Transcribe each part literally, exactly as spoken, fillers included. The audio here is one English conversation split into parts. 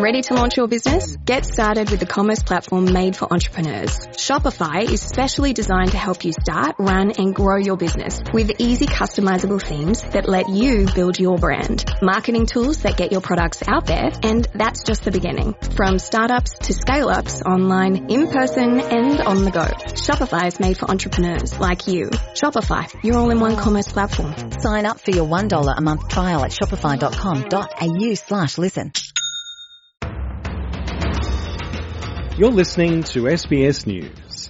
Ready to launch your business? Get started with the commerce platform made for entrepreneurs. Shopify is specially designed to help you start, run and grow your business with easy customizable themes that let you build your brand, marketing tools that get your products out there, and that's just the beginning. From startups to scale-ups, online, in person and on the go. Shopify is made for entrepreneurs like you. Shopify, your all-in-one commerce platform. Sign up for your one dollar a month trial at shopify.com.au slash listen. You're listening to S B S News.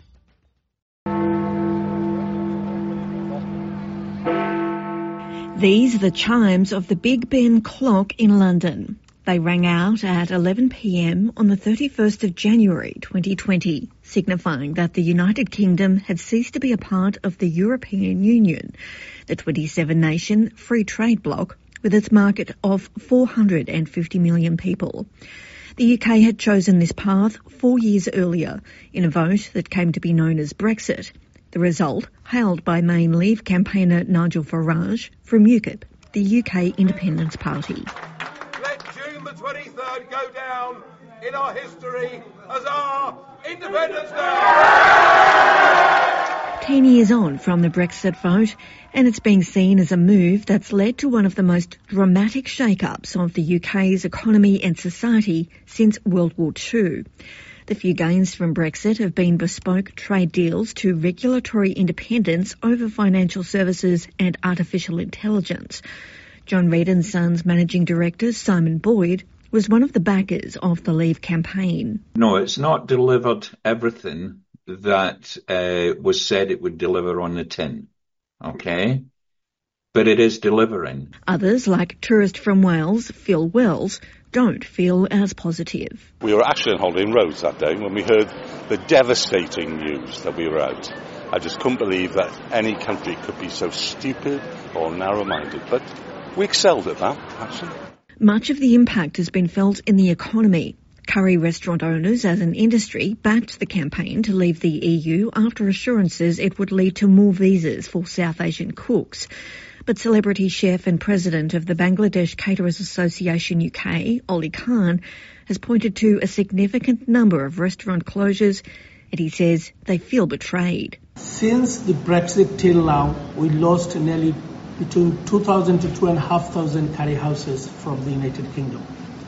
These are the chimes of the Big Ben clock in London. They rang out at eleven p m on the thirty-first of January twenty twenty, signifying that the United Kingdom had ceased to be a part of the European Union, the twenty-seven nation free trade bloc with its market of four hundred fifty million people. The U K had chosen this path four years earlier in a vote that came to be known as Brexit. The result hailed by main Leave campaigner Nigel Farage from UKIP, the U K Independence Party. Let June the twenty-third go down in our history as our Independence Day! Ten years on from the Brexit vote, and it's being seen as a move that's led to one of the most dramatic shake-ups of the U K's economy and society since World War Two. The few gains from Brexit have been bespoke trade deals to regulatory independence over financial services and artificial intelligence. John Reid and Sons Managing Director Simon Boyd was one of the backers of the Leave campaign. No, it's not delivered everything that uh, was said it would deliver on the tin, okay? But it is delivering. Others, like tourist from Wales, Phil Wells, don't feel as positive. We were actually on holiday in Rhodes that day when we heard the devastating news that we were out. I just couldn't believe that any country could be so stupid or narrow-minded, but we excelled at that, actually. Much of the impact has been felt in the economy. Curry restaurant owners as an industry backed the campaign to leave the E U after assurances it would lead to more visas for South Asian cooks. But celebrity chef and president of the Bangladesh Caterers Association U K, Oli Khan, has pointed to a significant number of restaurant closures, and he says they feel betrayed. Since the Brexit till now, we lost nearly between two thousand to two thousand five hundred curry houses from the United Kingdom.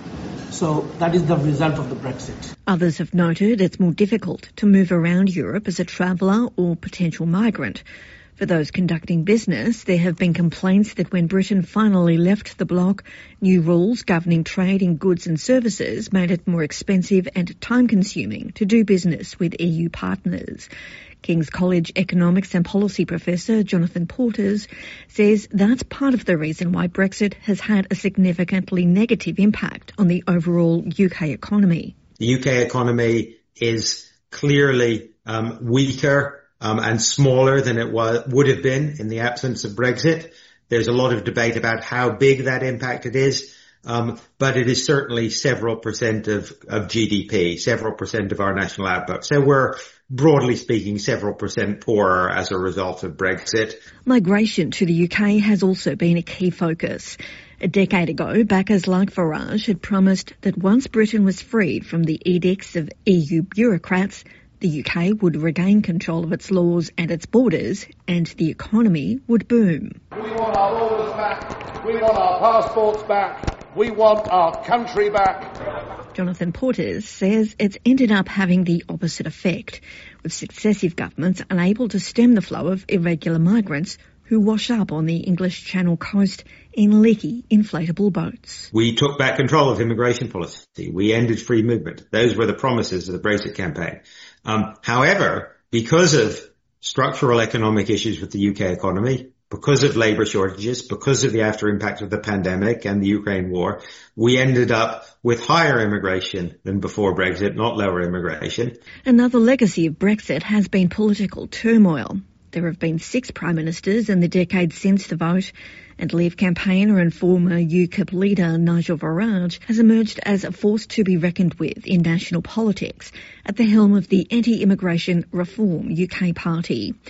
So that is the result of the Brexit. Others have noted it's more difficult to move around Europe as a traveller or potential migrant. For those conducting business, there have been complaints that when Britain finally left the bloc, new rules governing trade in goods and services made it more expensive and time-consuming to do business with E U partners. King's College economics and policy professor Jonathan Porters says that's part of the reason why Brexit has had a significantly negative impact on the overall U K economy. The U K economy is clearly um, weaker um, and smaller than it was, would have been in the absence of Brexit. There's a lot of debate about how big that impact it is. Um, but it is certainly several percent of, of G D P, several percent of our national output. So we're, broadly speaking, several percent poorer as a result of Brexit. Migration to the U K has also been a key focus. A decade ago, backers like Farage had promised that once Britain was freed from the edicts of E U bureaucrats, the U K would regain control of its laws and its borders, and the economy would boom. We want our borders back. We want our passports back. We want our country back. Jonathan Porters says it's ended up having the opposite effect, with successive governments unable to stem the flow of irregular migrants who wash up on the English Channel coast in leaky inflatable boats. We took back control of immigration policy. We ended free movement. Those were the promises of the Brexit campaign. Um, however, because of structural economic issues with the U K economy, because of labour shortages, because of the after impact of the pandemic and the Ukraine war, we ended up with higher immigration than before Brexit, not lower immigration. Another legacy of Brexit has been political turmoil. There have been six prime ministers in the decade since the vote, and Leave campaigner and former UKIP leader Nigel Farage has emerged as a force to be reckoned with in national politics at the helm of the anti-immigration Reform U K party.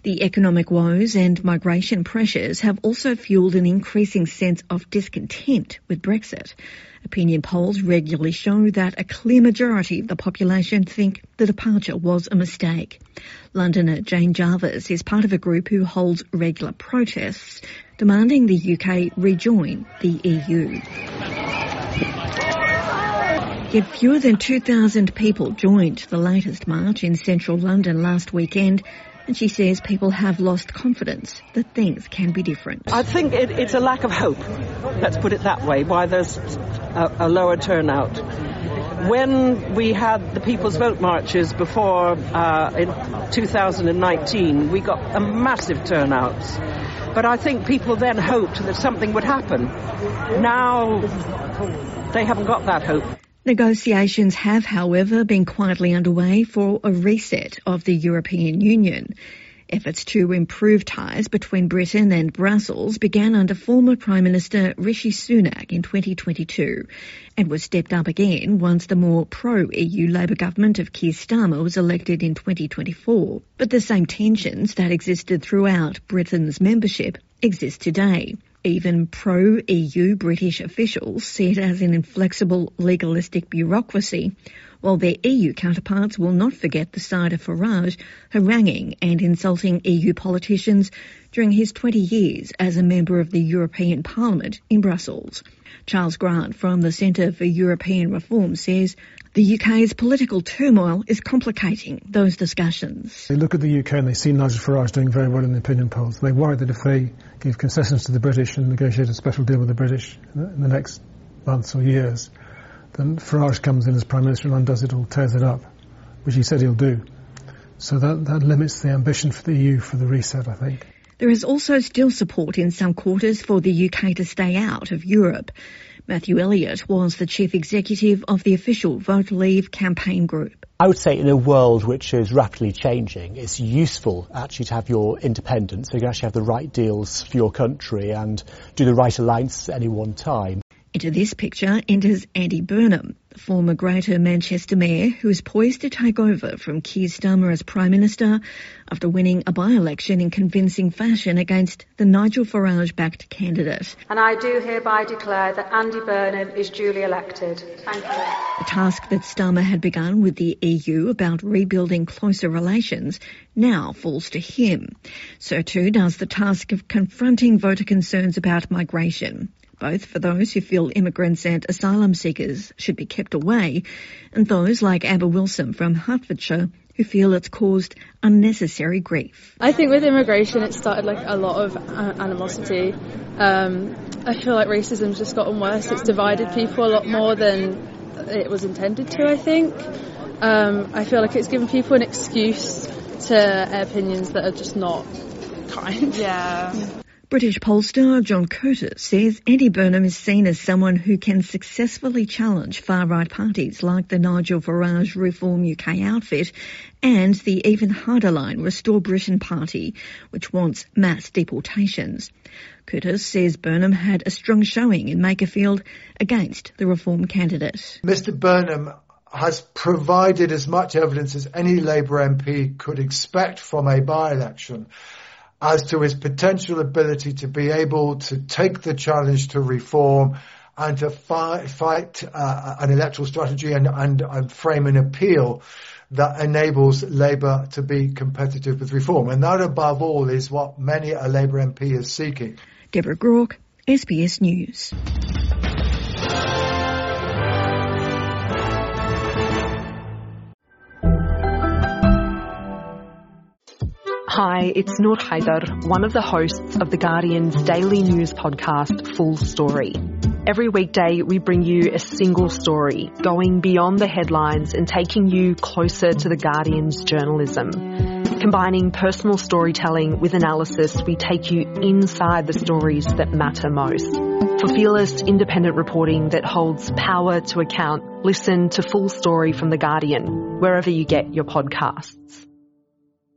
The economic woes and migration pressures have also fueled an increasing sense of discontent with Brexit. Opinion polls regularly show that a clear majority of the population think the departure was a mistake. Londoner Jane Jarvis is part of a group who holds regular protests demanding the U K rejoin the E U. Yet fewer than two thousand people joined the latest march in central London last weekend, and she says people have lost confidence that things can be different. I think it, it's a lack of hope, let's put it that way, why there's a, a lower turnout. When we had the People's Vote marches before uh, in two thousand nineteen, we got a massive turnout. But I think people then hoped that something would happen. Now they haven't got that hope. Negotiations have, however, been quietly underway for a reset of the European Union. Efforts to improve ties between Britain and Brussels began under former Prime Minister Rishi Sunak in twenty twenty-two and was stepped up again once the more pro-E U Labour government of Keir Starmer was elected in twenty twenty-four. But the same tensions that existed throughout Britain's membership exist today. Even pro-E U British officials see it as an inflexible, legalistic bureaucracy, while their E U counterparts will not forget the side of Farage haranguing and insulting E U politicians during his twenty years as a member of the European Parliament in Brussels. Charles Grant from the Centre for European Reform says the U K's political turmoil is complicating those discussions. They look at the U K and they see Nigel Farage doing very well in the opinion polls. They worry that if they give concessions to the British and negotiate a special deal with the British in the next months or years, then Farage comes in as Prime Minister and undoes it all, tears it up, which he said he'll do. So that, that limits the ambition for the E U for the reset, I think. There is also still support in some quarters for the U K to stay out of Europe. Matthew Elliott was the chief executive of the official Vote Leave campaign group. I would say in a world which is rapidly changing, it's useful actually to have your independence, so you can actually have the right deals for your country and do the right alliance at any one time. Into this picture enters Andy Burnham, the former Greater Manchester Mayor who is poised to take over from Keir Starmer as Prime Minister after winning a by-election in convincing fashion against the Nigel Farage-backed candidate. And I do hereby declare that Andy Burnham is duly elected. Thank you. A task that Starmer had begun with the E U about rebuilding closer relations now falls to him. So too does the task of confronting voter concerns about migration, both for those who feel immigrants and asylum seekers should be kept away, and those like Amber Wilson from Hertfordshire who feel it's caused unnecessary grief. I think with immigration it started like a lot of animosity. Um, I feel like racism's just gotten worse. It's divided people a lot more than it was intended to, I think. Um, I feel like it's given people an excuse to air opinions that are just not kind. Yeah. British pollster John Curtis says Andy Burnham is seen as someone who can successfully challenge far-right parties like the Nigel Farage Reform U K outfit and the even harder line Restore Britain party, which wants mass deportations. Curtis says Burnham had a strong showing in Makerfield against the Reform candidate. Mister Burnham has provided as much evidence as any Labour M P could expect from a by-election as to his potential ability to be able to take the challenge to reform and to fight, fight uh, an electoral strategy and, and, and frame an appeal that enables Labour to be competitive with reform. And that, above all, is what many a Labour M P is seeking. Deborah Groarke, S B S News. Hi, it's Noor Haider, one of the hosts of The Guardian's daily news podcast, Full Story. Every weekday, we bring you a single story, going beyond the headlines and taking you closer to The Guardian's journalism. Combining personal storytelling with analysis, we take you inside the stories that matter most. For fearless, independent reporting that holds power to account, listen to Full Story from The Guardian, wherever you get your podcasts.